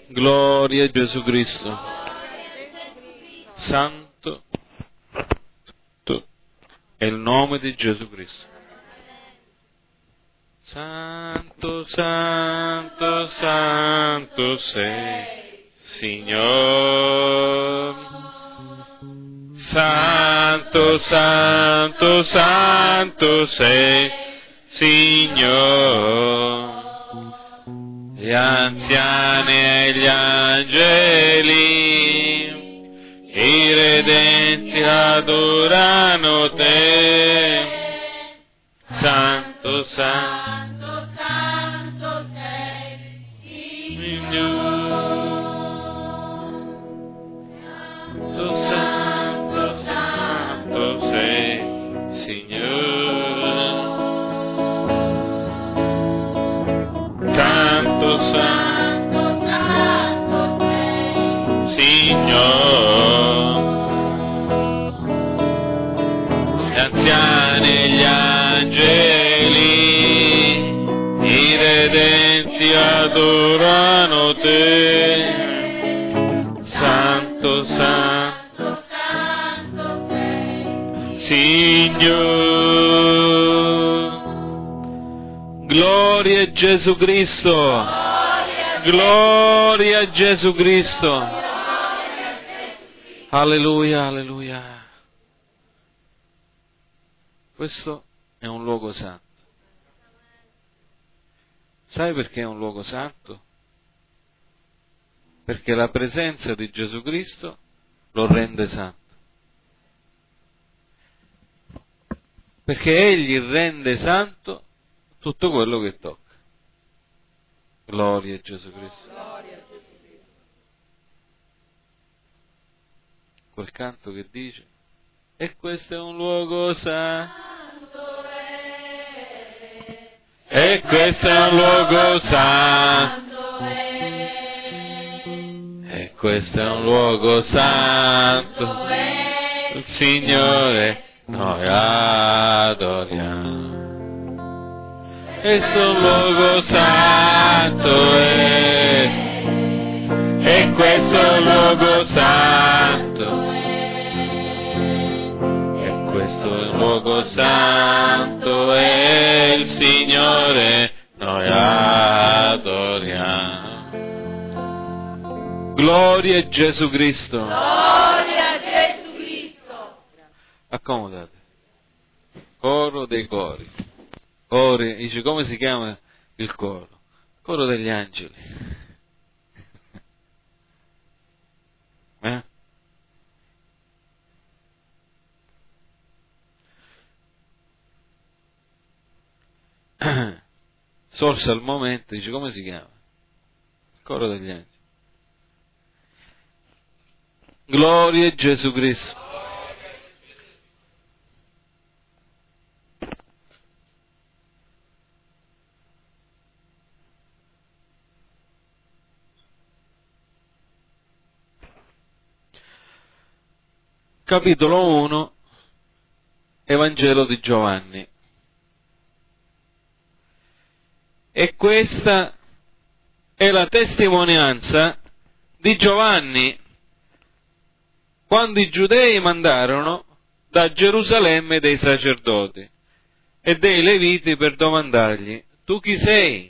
Gloria a Gesù Cristo. Santo è il nome di Gesù Cristo. Santo, santo, santo sei, Signore. Santo, santo, santo sei, Signore. Gli anziani e gli angeli, i redenti adorano te. Santo, santo, santo sei, Signore. Santo, santo sei, Signore. Santo, santo, santo sei, Signore. Gli anziani e gli angeli, i redenti adorano te. Santo, santo, santo sei, Signore. Gloria a Gesù Cristo. Gloria a Gesù Cristo. Alleluia, alleluia. Questo è un luogo santo. Sai perché è un luogo santo? Perché la presenza di Gesù Cristo lo rende santo. Perché Egli rende santo tutto quello che tocca. Gloria a Gesù Cristo. Quel canto che dice: e questo è un luogo santo. E questo è un luogo santo. E questo è un luogo santo. Il Signore noi adoriamo. Questo è un luogo santo. E questo è un luogo santo. E questo è un luogo santo. E il Signore noi adoriamo. Gloria a Gesù Cristo. Gloria a Gesù Cristo. Accomodate. Coro dei cori. Cori, dice, come si chiama il coro? Coro degli angeli. Sorse al momento, dice, come si chiama? Il coro degli angeli. Gloria a Gesù Cristo. Capitolo 1, Evangelo di Giovanni. E questa è la testimonianza di Giovanni quando i giudei mandarono da Gerusalemme dei sacerdoti e dei leviti per domandargli: tu chi sei?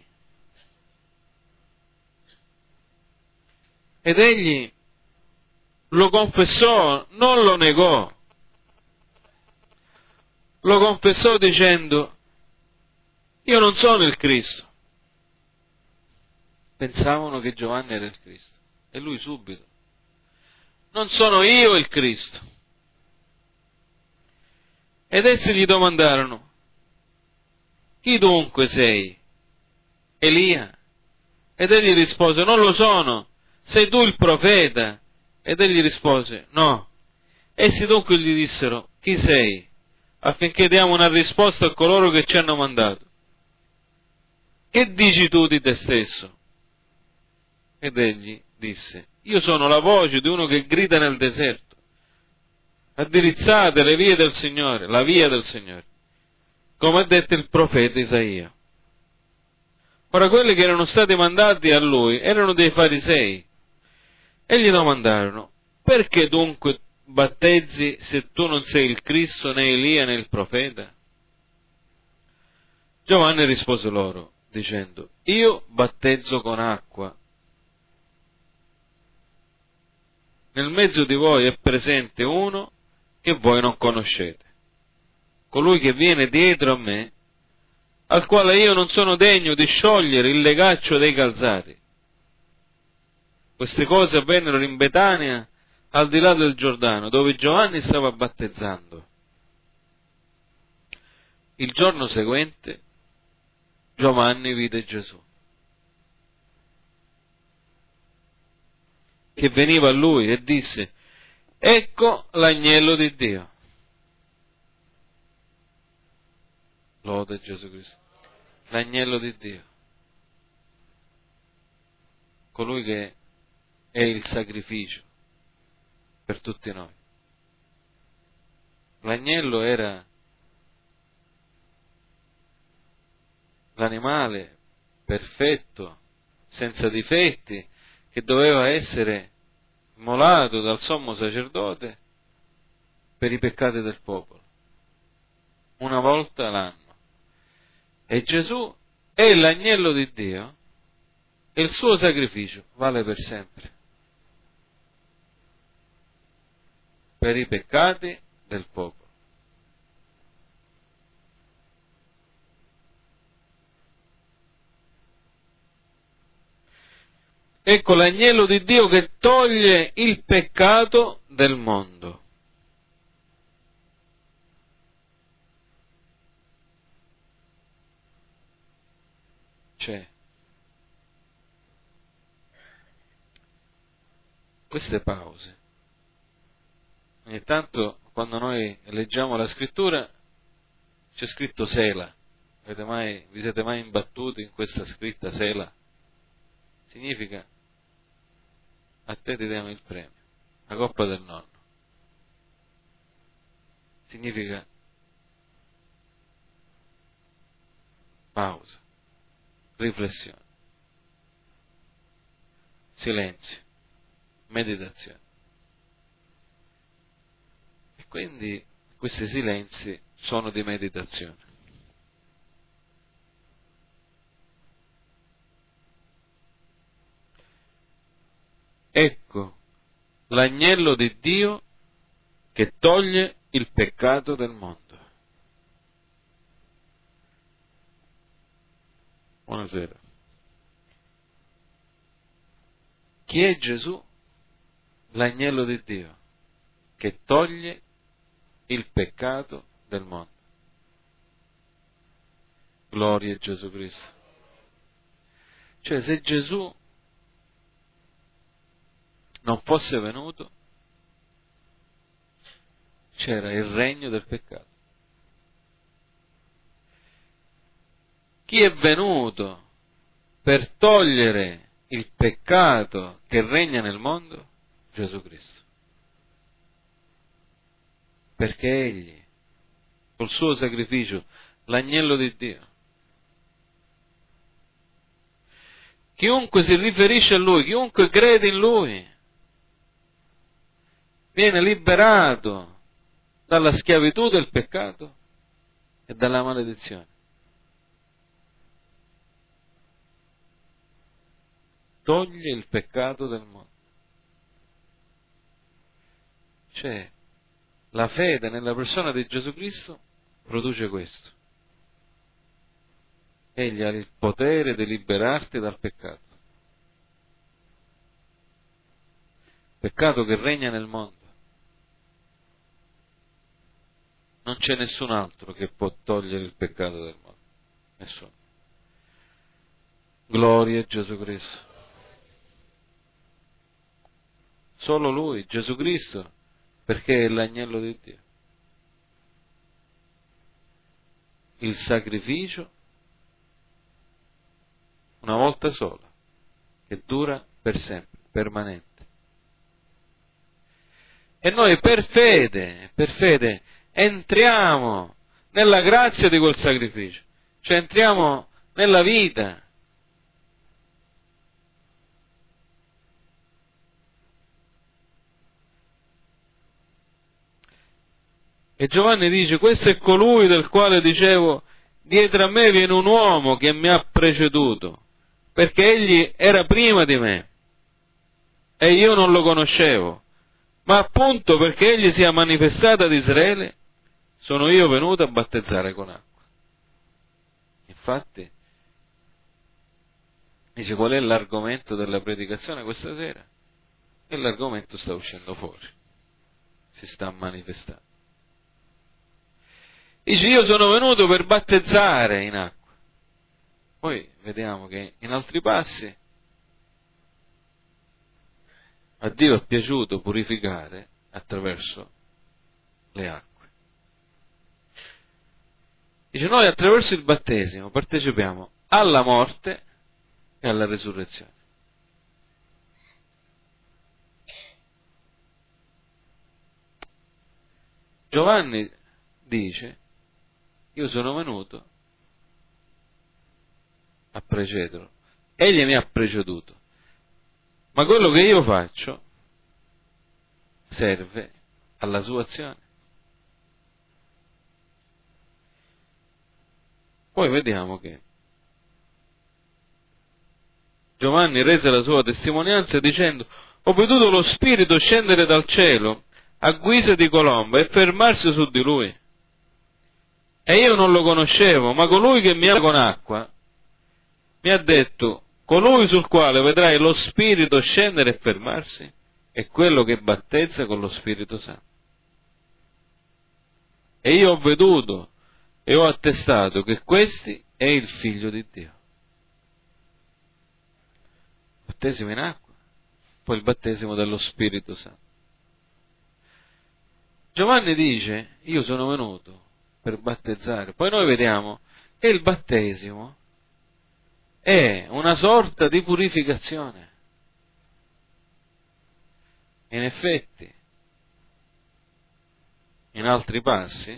Ed egli lo confessò, non lo negò. Lo confessò dicendo: io non sono il Cristo. Pensavano che Giovanni era il Cristo. E lui subito: non sono io il Cristo. Ed essi gli domandarono: chi dunque sei? Elia? Ed egli rispose: non lo sono. Sei tu il profeta? Ed egli rispose: no. Essi dunque gli dissero: chi sei? Affinché diamo una risposta a coloro che ci hanno mandato. Che dici tu di te stesso? Ed egli disse: io sono la voce di uno che grida nel deserto: addirizzate le vie del Signore, la via del Signore, come ha detto il profeta Isaia. Ora quelli che erano stati mandati a lui erano dei farisei e gli domandarono: perché dunque battezzi se tu non sei il Cristo, né Elia, né il profeta? Giovanni rispose loro dicendo: io battezzo con acqua. Nel mezzo di voi è presente uno che voi non conoscete, colui che viene dietro a me, al quale io non sono degno di sciogliere il legaccio dei calzari. Queste cose avvennero in Betania, al di là del Giordano, dove Giovanni stava battezzando. Il giorno seguente Giovanni vide Gesù, che veniva a lui e disse: ecco l'agnello di Dio. Lode Gesù Cristo. L'agnello di Dio. Colui che è il sacrificio per tutti noi. L'agnello era l'animale perfetto, senza difetti, che doveva essere immolato dal sommo sacerdote per i peccati del popolo, una volta l'anno. E Gesù è l'agnello di Dio e il suo sacrificio vale per sempre, per i peccati del popolo. Ecco l'agnello di Dio che toglie il peccato del mondo. C'è queste pause. Ogni tanto quando noi leggiamo la scrittura c'è scritto Sela. Vi siete mai imbattuti in questa scritta Sela? Significa: a te ti diamo il premio, la coppa del nonno. Significa pausa, riflessione, silenzio, meditazione. E quindi questi silenzi sono di meditazione. Ecco l'agnello di Dio che toglie il peccato del mondo. Buonasera. Chi è Gesù? L'agnello di Dio che toglie il peccato del mondo. Gloria a Gesù Cristo. Cioè, se Gesù non fosse venuto, c'era il regno del peccato. Chi è venuto per togliere il peccato che regna nel mondo? Gesù Cristo. Perché Egli, col suo sacrificio, l'agnello di Dio, chiunque si riferisce a Lui, chiunque crede in Lui, viene liberato dalla schiavitù del peccato e dalla maledizione. Toglie il peccato del mondo. Cioè, la fede nella persona di Gesù Cristo produce questo. Egli ha il potere di liberarti dal peccato. Peccato che regna nel mondo. Non c'è nessun altro che può togliere il peccato del mondo. Nessuno. Gloria a Gesù Cristo. Solo Lui, Gesù Cristo, perché è l'agnello di Dio. Il sacrificio una volta sola, che dura per sempre, permanente. E noi per fede, entriamo nella grazia di quel sacrificio, cioè entriamo nella vita E Giovanni dice: questo è colui del quale dicevo, dietro a me viene un uomo che mi ha preceduto, perché egli era prima di me e io non lo conoscevo, ma appunto perché egli sia manifestato ad Israele, sono io venuto a battezzare con acqua. Infatti, dice: qual è l'argomento della predicazione questa sera? E l'argomento sta uscendo fuori, si sta manifestando. Dice: io sono venuto per battezzare in acqua. Poi vediamo che in altri passi a Dio è piaciuto purificare attraverso le acque. Dice: noi attraverso il battesimo partecipiamo alla morte e alla resurrezione. Giovanni dice: io sono venuto a precederlo, egli mi ha preceduto, ma quello che io faccio serve alla sua azione. Poi vediamo che Giovanni rese la sua testimonianza dicendo: ho veduto lo Spirito scendere dal cielo a guisa di colomba e fermarsi su di lui. E io non lo conoscevo, ma colui che mi ha con acqua mi ha detto: colui sul quale vedrai lo Spirito scendere e fermarsi è quello che battezza con lo Spirito Santo. E io ho veduto e ho attestato che questi è il Figlio di Dio. Battesimo in acqua, poi il battesimo dello Spirito Santo. Giovanni dice: io sono venuto per battezzare. Poi noi vediamo che il battesimo è una sorta di purificazione. In effetti, in altri passi,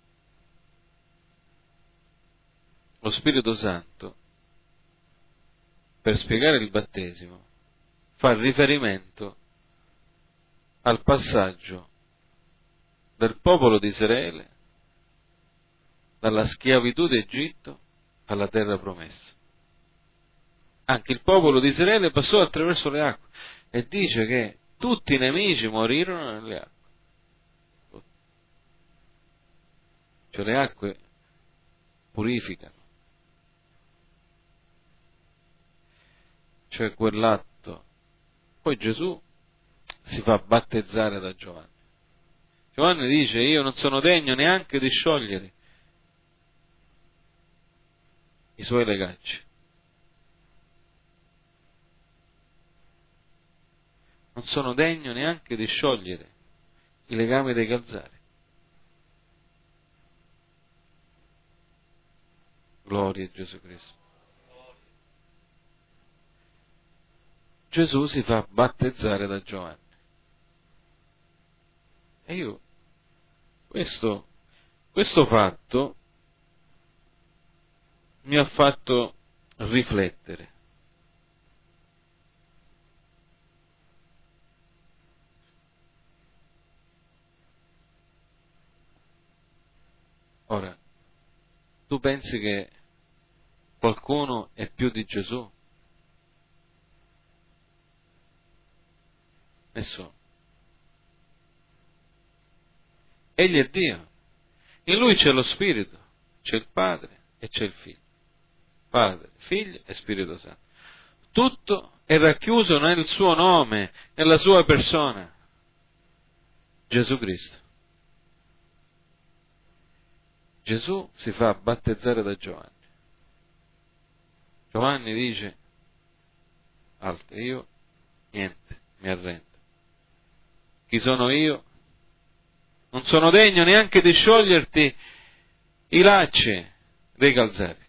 lo Spirito Santo, per spiegare il battesimo, fa riferimento al passaggio del popolo di Israele dalla schiavitù d'Egitto alla terra promessa. Anche il popolo di Israele passò attraverso le acque e dice che tutti i nemici morirono nelle acque. Cioè le acque purificano. Cioè quell'atto. Poi Gesù si fa battezzare da Giovanni. Giovanni dice: io non sono degno neanche di sciogliere i suoi legacci. Non sono degno neanche di sciogliere i legami dei calzari. Gloria a Gesù Cristo. Gesù si fa battezzare da Giovanni. E io, questo fatto mi ha fatto riflettere. Ora, tu pensi che qualcuno è più di Gesù? Nessuno. Egli è Dio. In Lui c'è lo Spirito, c'è il Padre e c'è il Figlio. Padre, Figlio e Spirito Santo. Tutto è racchiuso nel suo nome, nella sua persona, Gesù Cristo. Gesù si fa battezzare da Giovanni. Giovanni dice: alto, io niente, mi arrendo. Chi sono io? Non sono degno neanche di scioglierti i lacci dei calzari.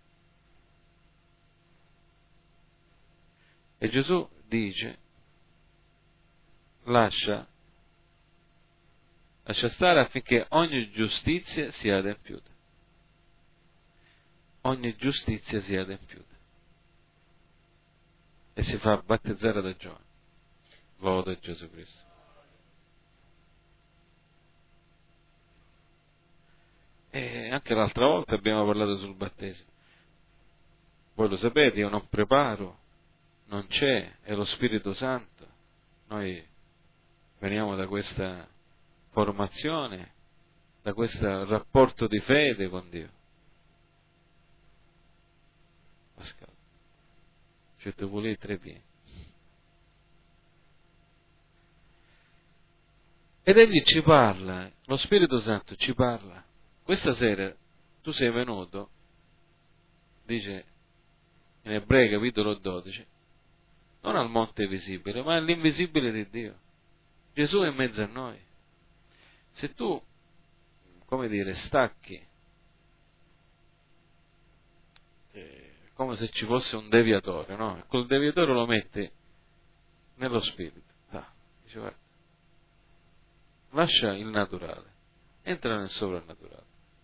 E Gesù dice: lascia stare affinché ogni giustizia sia adempiuta. Ogni giustizia sia adempiuta. E si fa battezzare da Giovanni. Lode Gesù Cristo. E anche l'altra volta abbiamo parlato sul battesimo. Voi lo sapete, io non preparo, non c'è, è lo Spirito Santo. Noi veniamo da questa formazione, da questo rapporto di fede con Dio. Pascal, c'è tu pulire 3 piedi. Ed egli ci parla, lo Spirito Santo ci parla. Questa sera tu sei venuto, dice in Ebrei capitolo 12, non al monte visibile, ma all'invisibile di Dio. Gesù è in mezzo a noi. Se tu, come dire, stacchi, come se ci fosse un deviatore, no? E quel deviatore lo metti nello Spirito. Dice, guarda, lascia il naturale, entra nel soprannaturale.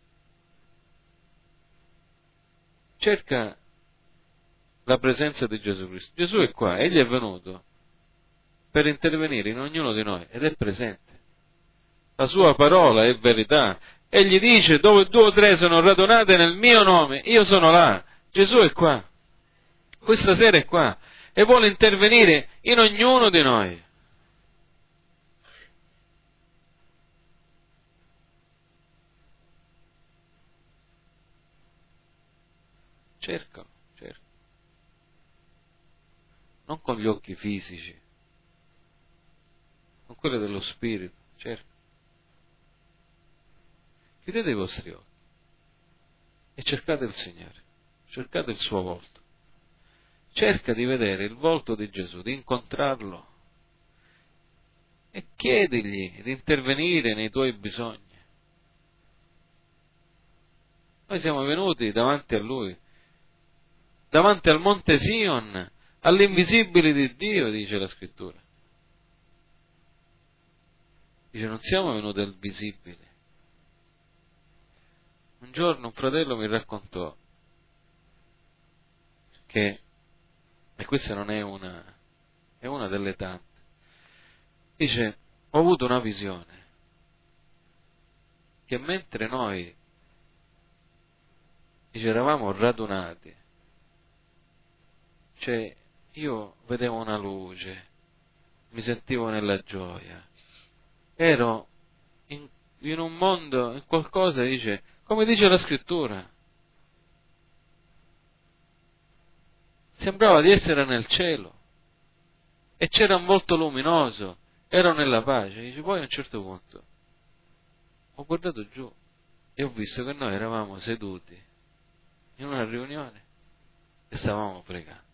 Cerca la presenza di Gesù Cristo. Gesù è qua, egli è venuto per intervenire in ognuno di noi ed è presente. La sua parola è verità. Egli dice: dove 2 o 3 sono radunate nel mio nome, io sono là. Gesù è qua. Questa sera è qua e vuole intervenire in ognuno di noi. Cercalo, cerca. Non con gli occhi fisici, con quelli dello Spirito, cerca. Chiudete i vostri occhi e cercate il Signore, cercate il suo volto. Cerca di vedere il volto di Gesù, di incontrarlo e chiedigli di intervenire nei tuoi bisogni. Noi siamo venuti davanti a Lui, davanti al Monte Sion, all'invisibile di Dio, dice la Scrittura. Dice, non siamo venuti al visibile. Un giorno un fratello mi raccontò che, e questa non è una delle tante, dice, ho avuto una visione che mentre noi, dice, eravamo radunati, cioè io vedevo una luce, mi sentivo nella gioia, ero in un mondo, in qualcosa, dice, come dice la Scrittura, sembrava di essere nel cielo e c'era un volto luminoso, ero nella pace. Dice, poi a un certo punto ho guardato giù e ho visto che noi eravamo seduti in una riunione e stavamo pregando.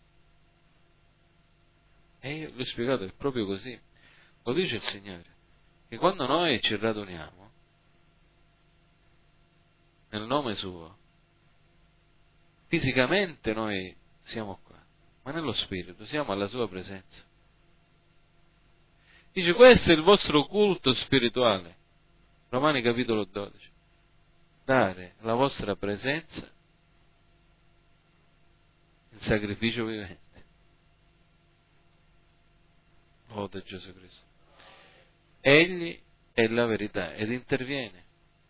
E io gli ho spiegato che è proprio così, lo dice il Signore, che quando noi ci raduniamo nel nome Suo, fisicamente noi siamo qua, ma nello Spirito siamo alla Sua presenza. Dice, questo è il vostro culto spirituale, Romani capitolo 12, dare la vostra presenza in sacrificio vivente. Lode Gesù Cristo. Egli è la verità ed interviene.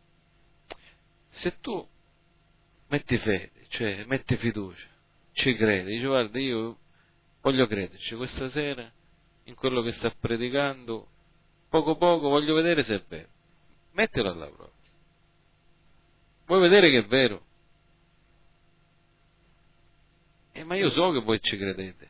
Se tu metti fede, cioè metti fiducia, ci credi, dici, guarda, io voglio crederci questa sera in quello che sta predicando, poco poco voglio vedere se è vero. Mettilo alla prova. Vuoi vedere che è vero? Ma io so che voi ci credete.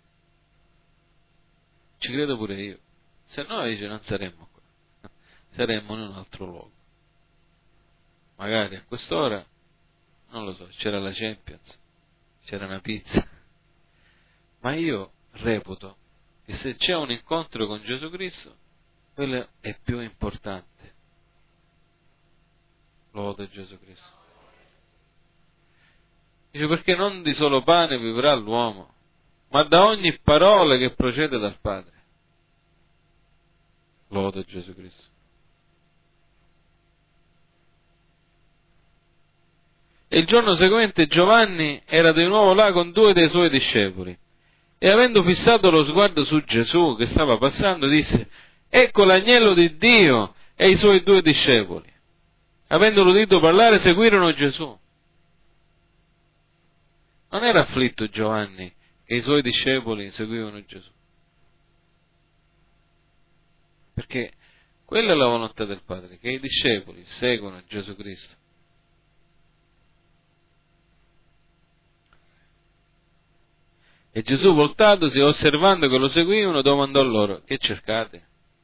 Ci credo pure io. Se no, dice, non saremmo qua. Saremmo in un altro luogo. Magari a quest'ora, non lo so, c'era la Champions, c'era una pizza. Ma io reputo che se c'è un incontro con Gesù Cristo, quello è più importante. Lode Gesù Cristo. Dice, perché non di solo pane vivrà l'uomo, ma da ogni parola che procede dal Padre. Lode Gesù Cristo. E il giorno seguente Giovanni era di nuovo là con 2 dei suoi discepoli e avendo fissato lo sguardo su Gesù che stava passando disse, ecco l'agnello di Dio e i suoi 2 discepoli. avendolo udito parlare, seguirono Gesù. Non era afflitto Giovanni che i suoi discepoli seguivano Gesù. Perché quella è la volontà del Padre, che i discepoli seguono Gesù Cristo. E Gesù, voltatosi e osservando che lo seguivano, domandò loro: che cercate?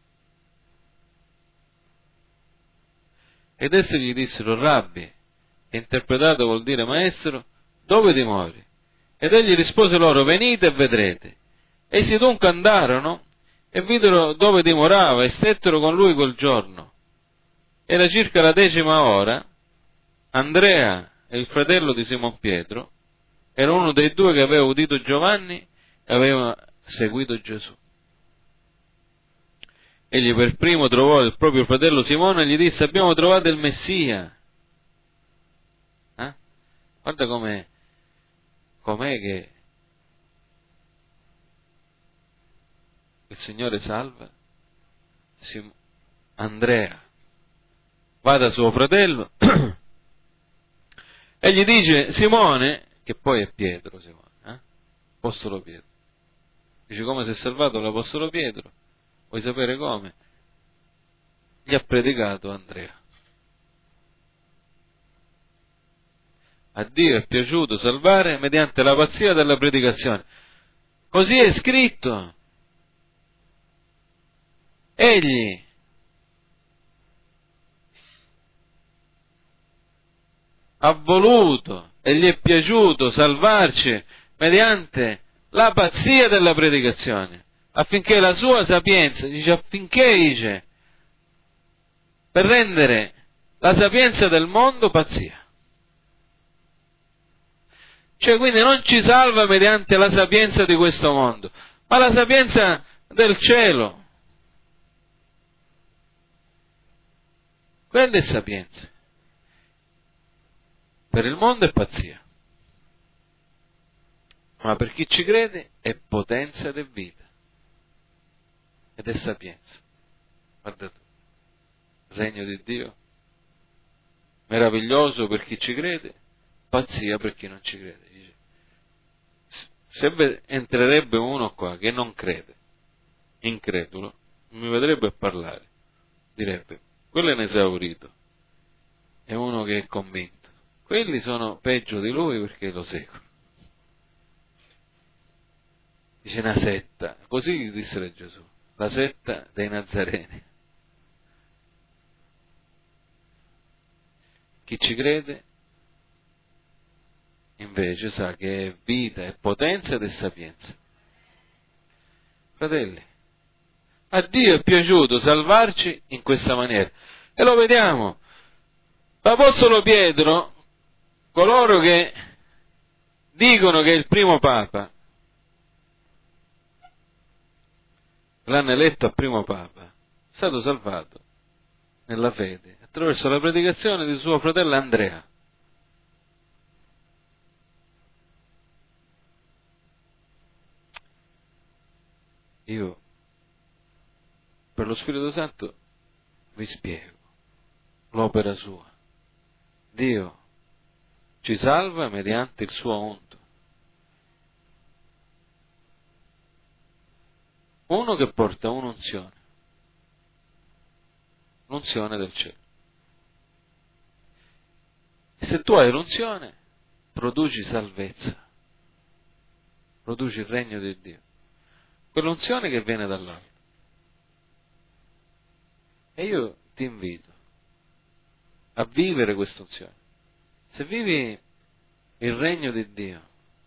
Ed essi gli dissero: Rabbi, che interpretato vuol dire maestro, dove dimori? Ed egli rispose loro: venite e vedrete. Essi dunque andarono e videro dove dimorava e stettero con lui quel giorno. Era circa la 10ª ora. Andrea, il fratello di Simon Pietro, era uno dei due che aveva udito Giovanni e aveva seguito Gesù. Egli per primo trovò il proprio fratello Simone e gli disse: abbiamo trovato il Messia. Guarda com'è che il Signore salva Andrea. Va da suo fratello e gli dice: Simone, che poi è Pietro, apostolo Pietro. Dice: come si è salvato l'apostolo Pietro? Vuoi sapere come? Gli ha predicato Andrea. A Dio è piaciuto salvare mediante la pazzia della predicazione. Così è scritto. Egli ha voluto e gli è piaciuto salvarci mediante la pazzia della predicazione, affinché la sua sapienza, per rendere la sapienza del mondo pazzia. Cioè, quindi non ci salva mediante la sapienza di questo mondo, ma la sapienza del cielo. Quella è sapienza. Per il mondo è pazzia, ma per chi ci crede è potenza ed è vita, ed è sapienza. Guarda tu, regno di Dio, meraviglioso per chi ci crede, pazzia per chi non ci crede. Dice, se entrerebbe uno qua che non crede, incredulo, mi vedrebbe parlare, direbbe: quello è un esaurito, è uno che è convinto. Quelli sono peggio di lui perché lo seguono. Dice una setta, così disse Gesù, la setta dei Nazareni. Chi ci crede invece sa che è vita, è potenza ed è sapienza. Fratelli, a Dio è piaciuto salvarci in questa maniera. E lo vediamo. L'Apostolo Pietro, coloro che dicono che è il primo Papa, l'hanno eletto a primo Papa, è stato salvato nella fede attraverso la predicazione di suo fratello Andrea. Io, per lo Spirito Santo, vi spiego l'opera sua. Dio ci salva mediante il suo unto. Uno che porta un'unzione, l'unzione del cielo. E se tu hai l'unzione, produci salvezza, produci il regno di Dio. Quell'unzione che viene dall'alto. E io ti invito a vivere quest'unzione. Se vivi il regno di Dio,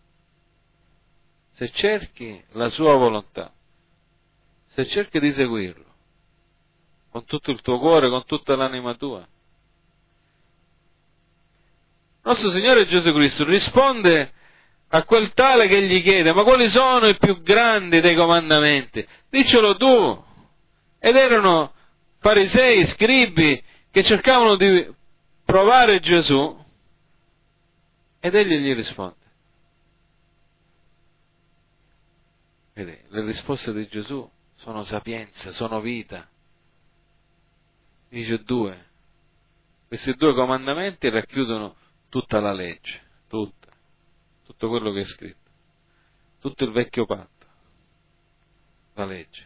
se cerchi la sua volontà, se cerchi di seguirlo con tutto il tuo cuore, con tutta l'anima tua, nostro Signore Gesù Cristo risponde a quel tale che gli chiede: ma quali sono i più grandi dei comandamenti? Diccelo tu. Ed erano farisei, scribi, che cercavano di provare Gesù, ed egli gli risponde. Vedi, le risposte di Gesù sono sapienza, sono vita. Dice 2: Questi 2 comandamenti racchiudono tutta la legge, tutto quello che è scritto, tutto il vecchio patto, la legge.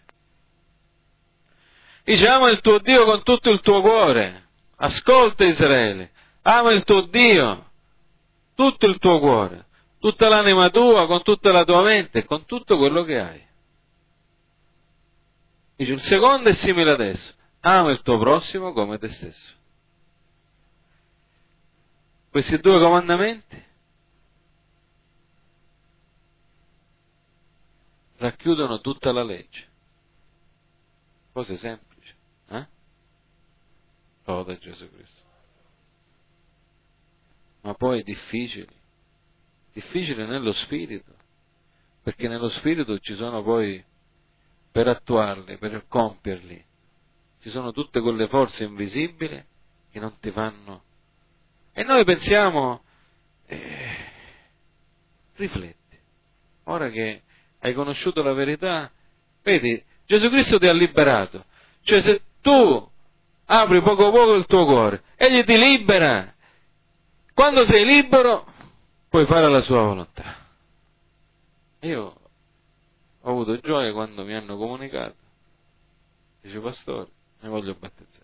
Dice: ama il tuo Dio con tutto il tuo cuore. Ascolta, Israele, ama il tuo Dio, tutto il tuo cuore, tutta l'anima tua, con tutta la tua mente e con tutto quello che hai. Dice: il secondo è simile ad esso: ama il tuo prossimo come te stesso. Questi 2 comandamenti racchiudono tutta la legge. Cose semplici, Loda Gesù Cristo. Ma poi difficili nello spirito, perché nello spirito ci sono poi, per attuarli, per compierli, ci sono tutte quelle forze invisibili che non ti fanno. E noi pensiamo, rifletti, ora che hai conosciuto la verità, vedi, Gesù Cristo ti ha liberato, cioè se tu apri poco poco il tuo cuore, Egli ti libera. Quando sei libero puoi fare la sua volontà. Io ho avuto gioia quando mi hanno comunicato, dice: pastore, mi voglio battezzare.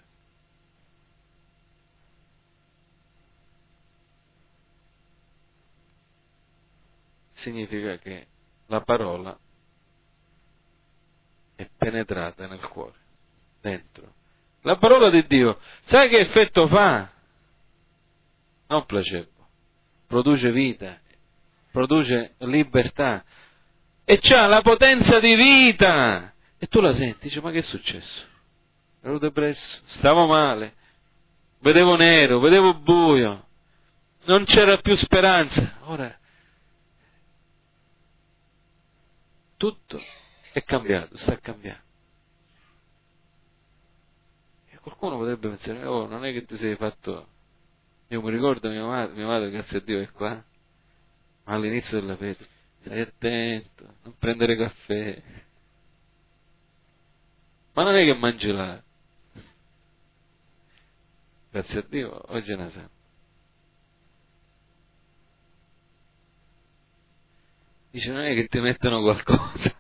Significa che la parola è penetrata nel cuore, dentro. La parola di Dio, sai che effetto fa? Non placebo, produce vita, produce libertà e c'ha la potenza di vita. E tu la senti, dici: ma che è successo? Ero depresso, stavo male, vedevo nero, vedevo buio, non c'era più speranza. Ora tutto è cambiato, sta cambiando. E qualcuno potrebbe pensare: oh, non è che ti sei fatto. Io mi ricordo mia madre, grazie a Dio è qua, ma all'inizio della fede: stai attento, non prendere caffè, ma non è che mangi là. Grazie a Dio oggi è una santa. Dice: non è che ti mettono qualcosa.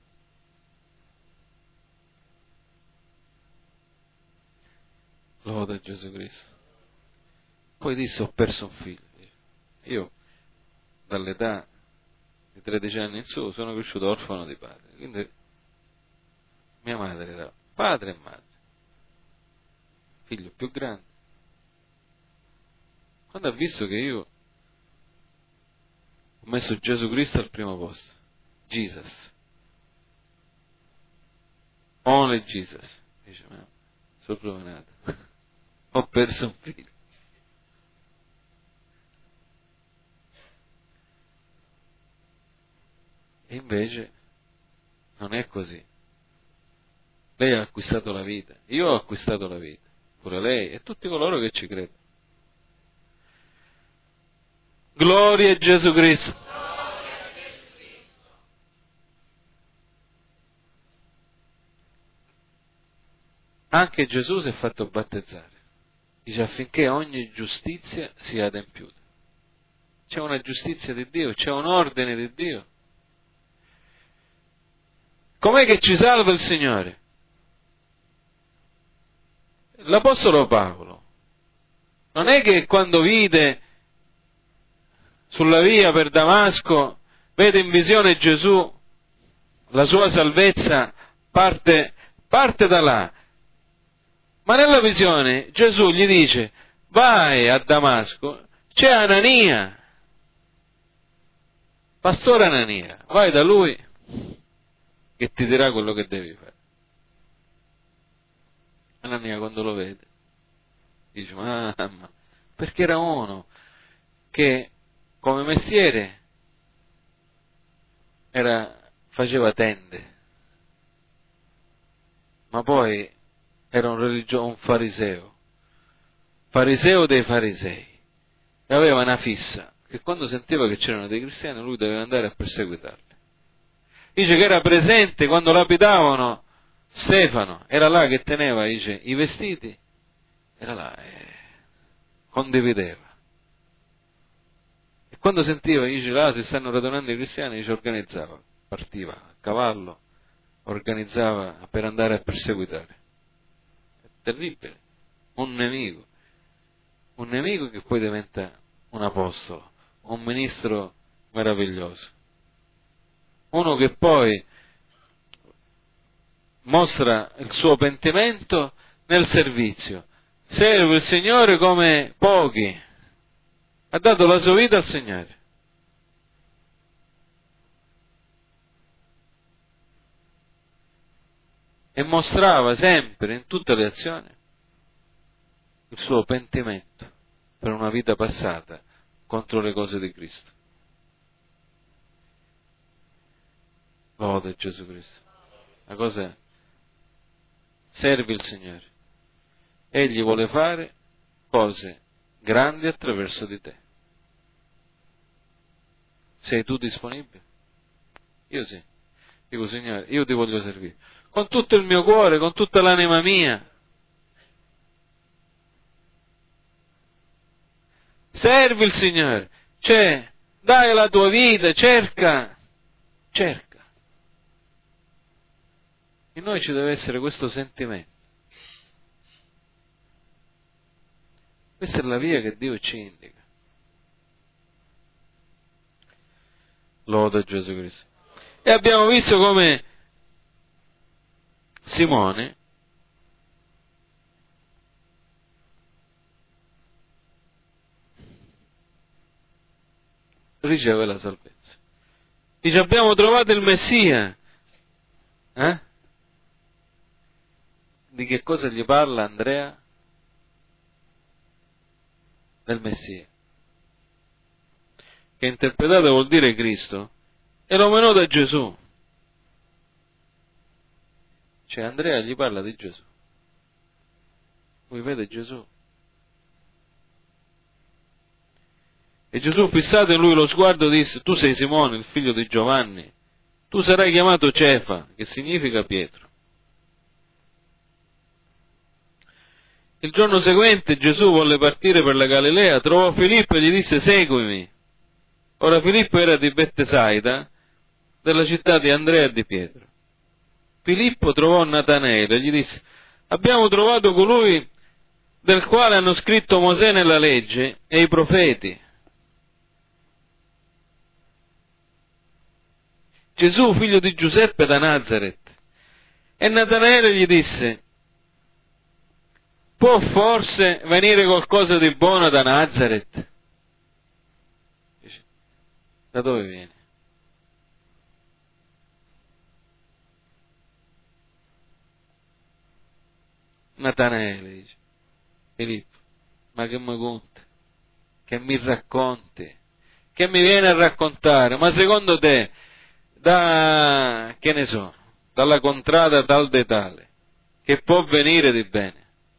Loda Gesù Cristo. Poi disse: ho perso un figlio. Io dall'età di 13 anni in su sono cresciuto orfano di padre, quindi mia madre era padre e madre, figlio più grande. Quando ha visto che io ho messo Gesù Cristo al primo posto, Jesus, only Jesus, dice: ma sono rovinato, ho perso un figlio. E invece non è così. Lei ha acquistato la vita, io ho acquistato la vita, pure lei e tutti coloro che ci credono. Gloria a Gesù Cristo. Anche Gesù si è fatto battezzare, dice, affinché ogni giustizia sia adempiuta. C'è una giustizia di Dio, c'è un ordine di Dio. Com'è che ci salva il Signore? L'Apostolo Paolo non è che quando vide sulla via per Damasco, vede in visione Gesù, la sua salvezza parte da là, ma nella visione Gesù gli dice: vai a Damasco, c'è Anania, pastore Anania, vai da lui che ti dirà quello che devi fare. Anania quando lo vede dice: mamma, perché era uno che come mestiere faceva tende, ma poi era un fariseo dei farisei, e aveva una fissa, che quando sentiva che c'erano dei cristiani lui doveva andare a perseguitarli. Dice che era presente quando lapidavano Stefano, era là che teneva, dice, i vestiti, era là, condivideva. E quando sentiva, dice, là si stanno radunando i cristiani, dice, organizzava, partiva a cavallo, organizzava per andare a perseguitare. È terribile. Un nemico che poi diventa un apostolo, un ministro meraviglioso. Uno che poi mostra il suo pentimento nel servizio. Serve il Signore come pochi. Ha dato la sua vita al Signore. E mostrava sempre, in tutte le azioni, il suo pentimento per una vita passata contro le cose di Cristo. Lode Gesù Cristo. La cosa è, servi il Signore. Egli vuole fare cose grandi attraverso di te. Sei tu disponibile? Io sì. Dico, Signore, io ti voglio servire. Con tutto il mio cuore, con tutta l'anima mia. Servi il Signore. Cioè, dai la tua vita, cerca. In noi ci deve essere questo sentimento. Questa è la via che Dio ci indica. Loda Gesù Cristo. E abbiamo visto come Simone riceve la salvezza. Dice, abbiamo trovato il Messia. Di che cosa gli parla Andrea? Del Messia. Che interpretato vuol dire Cristo. E lo menò da Gesù. Cioè Andrea gli parla di Gesù. Lui vede Gesù. E Gesù, fissato in lui lo sguardo, disse, tu sei Simone, il figlio di Giovanni, tu sarai chiamato Cefa, che significa Pietro. Il giorno seguente Gesù volle partire per la Galilea, trovò Filippo e gli disse, seguimi. Ora Filippo era di Bettesaida, della città di Andrea e di Pietro. Filippo trovò Natanaele e gli disse, abbiamo trovato colui del quale hanno scritto Mosè nella legge e i profeti. Gesù, figlio di Giuseppe da Nazaret. E Natanaele gli disse, può forse venire qualcosa di buono da Nazaret? Dice, da dove viene? Natanaele dice, Filippo, ma che mi conti? Che mi racconti? Che mi viene a raccontare? Ma secondo te, che ne so, dalla contrada tal de tale, che può venire di bene?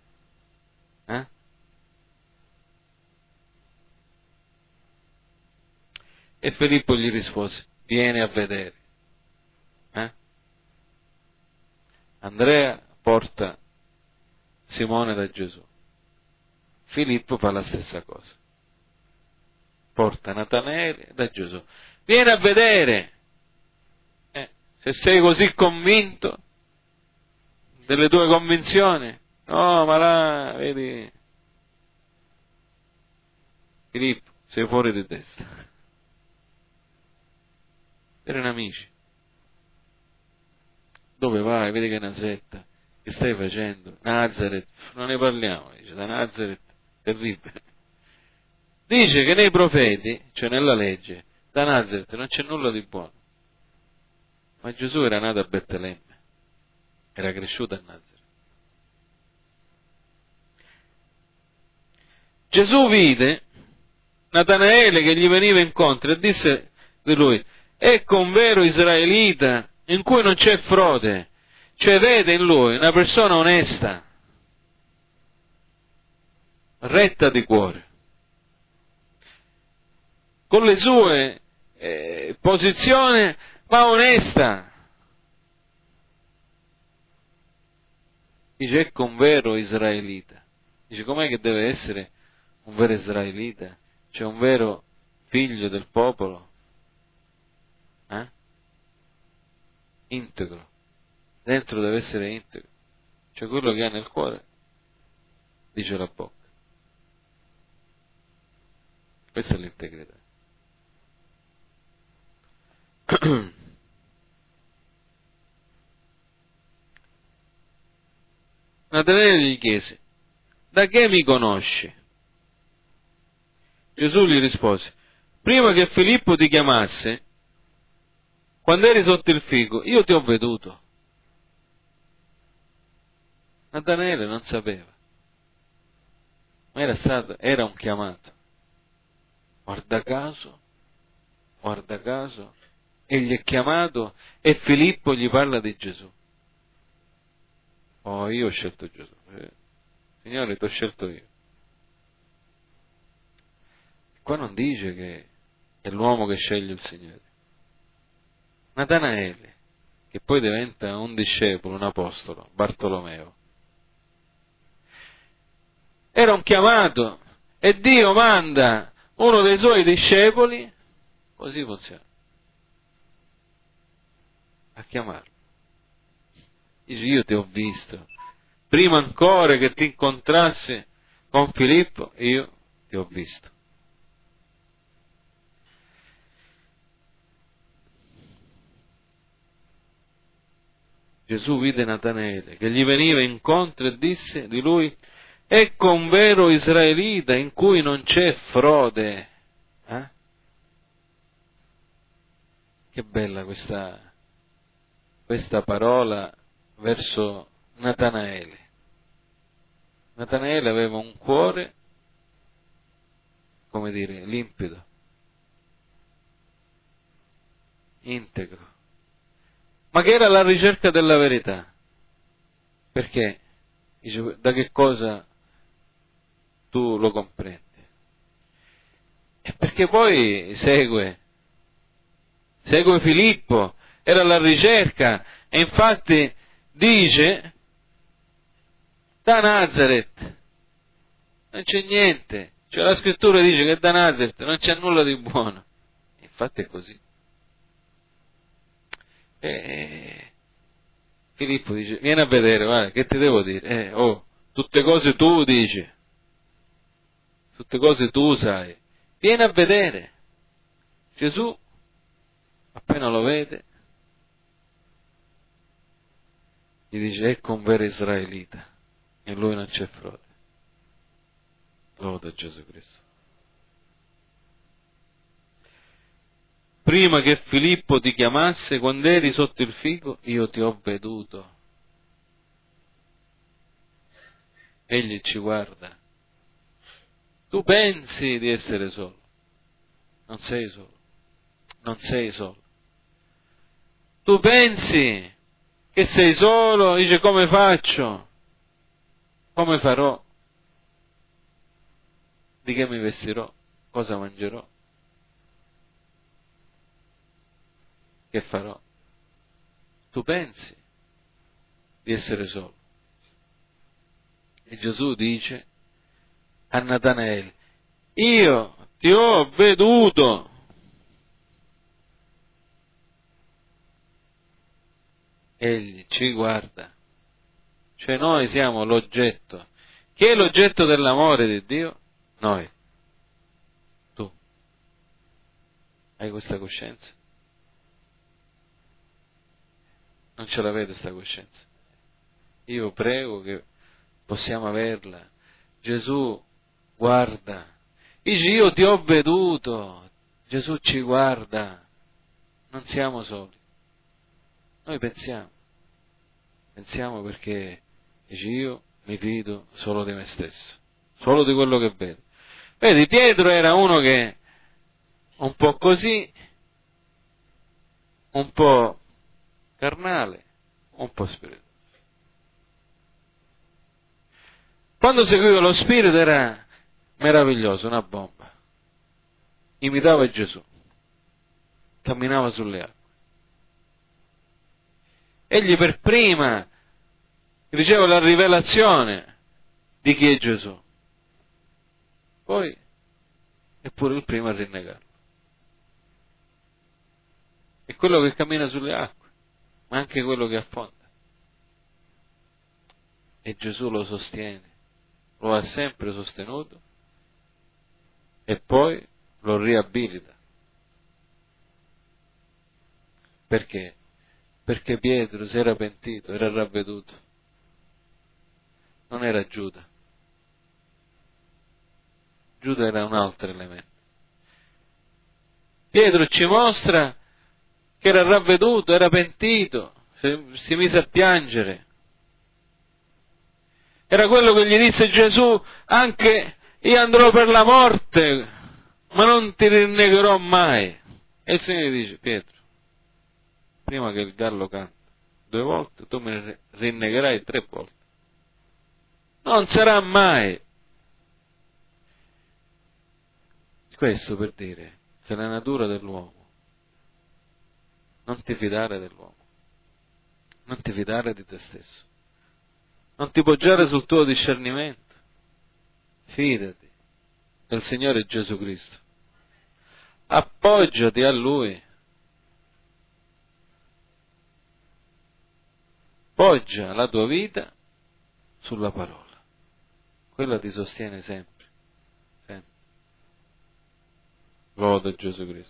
E Filippo gli rispose, vieni a vedere. Andrea porta Simone da Gesù. Filippo fa la stessa cosa. Porta Natanaele da Gesù. Vieni a vedere. Se sei così convinto delle tue convinzioni, no, ma là, vedi, Filippo, sei fuori di testa. Erano amici. Dove vai? Vedi che è una setta. Che stai facendo? Nazaret, non ne parliamo, dice, da Nazaret, terribile. Dice che nei profeti, cioè nella legge, da Nazaret non c'è nulla di buono. Ma Gesù era nato a Betlemme, era cresciuto a Nazaret. Gesù vide Natanaele che gli veniva incontro e disse di lui, ecco un vero israelita in cui non c'è frode, cioè vede in lui una persona onesta, retta di cuore, con le sue posizioni, ma onesta. Dice, ecco un vero israelita. Dice, com'è che deve essere un vero israelita, cioè un vero figlio del popolo, integro, dentro deve essere integro, cioè quello che ha nel cuore dice la bocca. Questa è l'integrità. Natanaele gli chiese: da che mi conosci? Gesù gli rispose: prima che Filippo ti chiamasse, quando eri sotto il fico, io ti ho veduto. Natanaele non sapeva, ma era un chiamato. Guarda caso, egli è chiamato e Filippo gli parla di Gesù. Oh, io ho scelto Gesù. Signore, ti ho scelto io. Qua non dice che è l'uomo che sceglie il Signore. Natanaele, che poi diventa un discepolo, un apostolo, Bartolomeo, era un chiamato e Dio manda uno dei suoi discepoli, così funziona, a chiamarlo. Dice: io ti ho visto, prima ancora che ti incontrassi con Filippo, io ti ho visto. Gesù vide Natanaele che gli veniva incontro e disse di lui: ecco un vero israelita in cui non c'è frode. Che bella questa parola verso Natanaele. Natanaele aveva un cuore, come dire, limpido, integro, ma che era alla ricerca della verità. Perché? Dice: da che cosa tu lo comprendi? E perché poi segue Filippo, era alla ricerca, e infatti dice: da Nazareth non c'è niente, cioè la scrittura dice che da Nazareth non c'è nulla di buono. Infatti è così. E Filippo dice: vieni a vedere, guarda, che ti devo dire? Tutte cose tu dici, tutte cose tu sai, vieni a vedere. Gesù, appena lo vede, gli dice: ecco un vero israelita, in lui non c'è frode. Loda Gesù Cristo. Prima che Filippo ti chiamasse, quando eri sotto il fico, io ti ho veduto. Egli ci guarda. Tu pensi di essere solo. Non sei solo. Non sei solo. Tu pensi che sei solo, dice: come faccio? Come farò? Di che mi vestirò? Cosa mangerò? Che farò? Tu pensi di essere solo. E Gesù dice a Natanaele: io ti ho veduto. Egli ci guarda. Cioè noi siamo l'oggetto. Chi è l'oggetto dell'amore di Dio? Noi. Tu. Hai questa coscienza? Non ce l'avete questa coscienza? Io prego che possiamo averla. Gesù guarda. Dice: io ti ho veduto. Gesù ci guarda. Non siamo soli. Noi pensiamo perché dice: io mi fido solo di me stesso, solo di quello che vedo. Vedi, Pietro era uno che un po' così, un po' carnale, un po' spirituale. Quando seguiva lo Spirito era meraviglioso, una bomba. Imitava Gesù, camminava sulle acque. Egli per prima riceve la rivelazione di chi è Gesù. poi è pure il primo a rinnegarlo. È quello che cammina sulle acque, ma anche quello che affonda. E Gesù lo sostiene, lo ha sempre sostenuto e poi lo riabilita. Perché? Perché Pietro si era pentito, era ravveduto. Non era Giuda. Giuda era un altro elemento. Pietro ci mostra che era ravveduto, era pentito, si mise a piangere. Era quello che gli disse Gesù: anche io andrò per la morte, ma non ti rinnegherò mai. E il Signore dice: Pietro, prima che il gallo canta 2 volte, tu mi rinnegherai 3 volte. Non sarà mai. Questo per dire che la natura dell'uomo, non ti fidare dell'uomo, non ti fidare di te stesso, non ti poggiare sul tuo discernimento, fidati del Signore Gesù Cristo, appoggiati a Lui, poggia la tua vita sulla parola, quella ti sostiene sempre, sempre. Loda Gesù Cristo.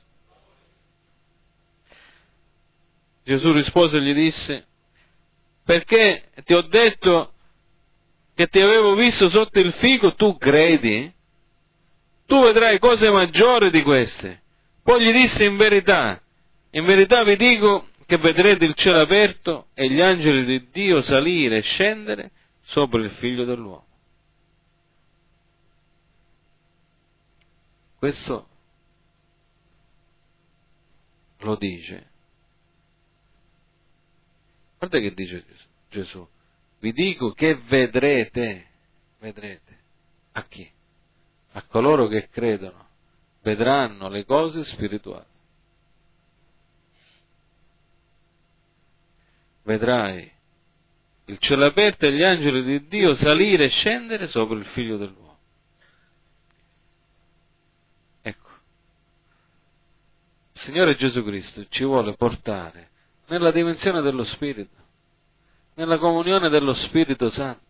Gesù rispose e gli disse: perché ti ho detto che ti avevo visto sotto il fico, tu credi? Tu vedrai cose maggiori di queste. Poi gli disse: in verità vi dico che vedrete il cielo aperto e gli angeli di Dio salire e scendere sopra il Figlio dell'uomo. Questo lo dice. Guarda che dice Gesù: vi dico che vedrete. A chi? A coloro che credono, vedranno le cose spirituali. Vedrai il cielo aperto e gli angeli di Dio salire e scendere sopra il Figlio dell'uomo. Ecco, il Signore Gesù Cristo ci vuole portare nella dimensione dello Spirito, nella comunione dello Spirito Santo.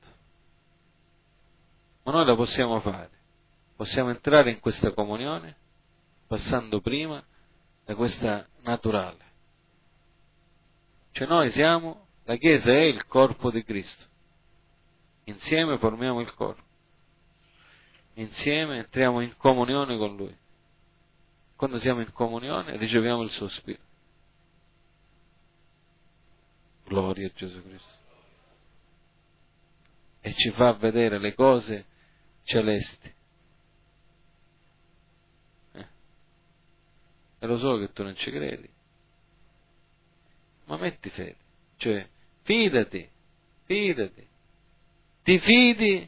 Ma noi la possiamo fare. Possiamo entrare in questa comunione passando prima da questa naturale. Cioè noi siamo, la Chiesa è il corpo di Cristo. Insieme formiamo il corpo. Insieme entriamo in comunione con Lui. Quando siamo in comunione riceviamo il suo Spirito. Gloria a Gesù Cristo. E ci fa vedere le cose celesti. E lo so che tu non ci credi, ma metti fede, cioè fidati, ti fidi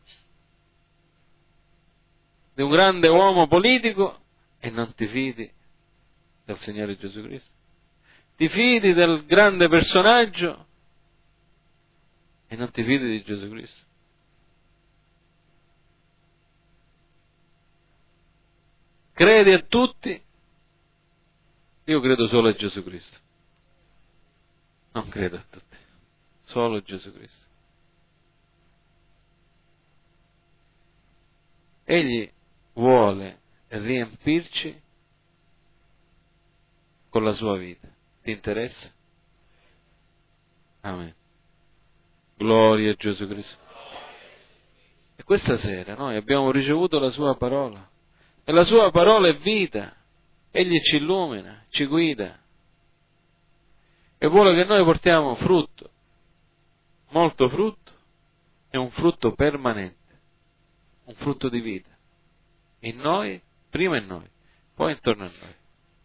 di un grande uomo politico e non ti fidi del Signore Gesù Cristo, ti fidi del grande personaggio e non ti fidi di Gesù Cristo. Credi a tutti, io credo solo a Gesù Cristo, non credo a tutti, solo a Gesù Cristo. Egli vuole riempirci con la sua vita. Ti interessa? Amen. Gloria a Gesù Cristo. E questa sera noi abbiamo ricevuto la sua parola. E la sua parola è vita. Egli ci illumina, ci guida. E vuole che noi portiamo frutto. Molto frutto. E un frutto permanente. Un frutto di vita. In noi, prima in noi, poi intorno a noi.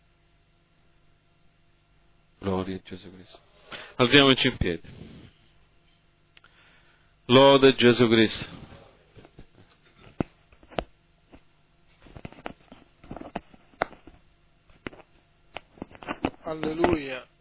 Gloria a Gesù Cristo. Alziamoci in piedi. Lode Gesù Cristo. Alleluia.